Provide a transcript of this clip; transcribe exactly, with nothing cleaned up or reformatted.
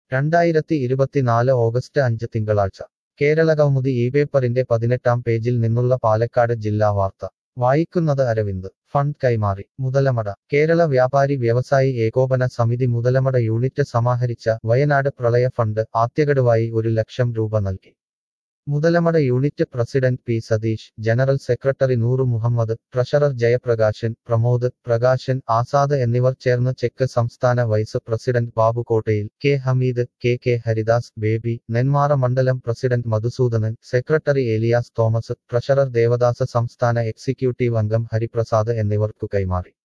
രണ്ടായിരത്തി ഇരുപത്തിനാല് ഓഗസ്റ്റ് അഞ്ച് തിങ്കളാഴ്ച കേരളകൗമുദി ഈ പേപ്പറിന്റെ പതിനെട്ടാം പേജിൽ നിന്നുള്ള പാലക്കാട് ജില്ലാ വാർത്ത വായിക്കുന്നത് അരവിന്ദ് ഫണ്ട് കൈമാറി മുതലമട കേരള വ്യാപാരി വ്യവസായി ഏകോപന സമിതി മുതലമട യൂണിറ്റ് സമാഹരിച്ച വയനാട് പ്രളയ ഫണ്ട് ആദ്യഗഡുവായി ഒരു ലക്ഷം രൂപ നൽകി Muthalamada unit president P Satheesh general secretary Nooru Muhammad treasurer Jayaprakashan Pramod Prakashan Azad എന്നിവർ ചേർന്ന് ചെക്ക് സംസ്ഥാന vice president Babu Kottayil K Hameed K K Haridas Baby Nenmara മണ്ഡലം president Madhusudanan secretary Elias Thomas treasurer Devadas സംസ്ഥാന എക്സിക്യൂട്ടീവ് അംഗം ഹരിപ്രസാദ് എന്നിവർക്കു കൈമാറി